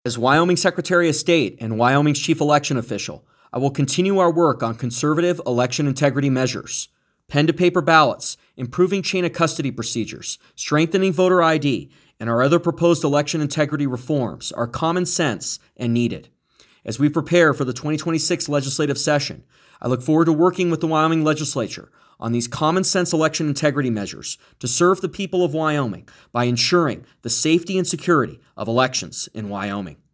As Wyoming Secretary of State and Wyoming's Chief Election Official, I will continue our work on conservative election integrity measures, pen-to-paper ballots, improving chain of custody procedures, strengthening voter ID, and our other proposed election integrity reforms are common sense and needed. As we prepare for the 2026 legislative session, I look forward to working with the Wyoming legislature on these common sense election integrity measures to serve the people of Wyoming by ensuring the safety and security of elections in Wyoming.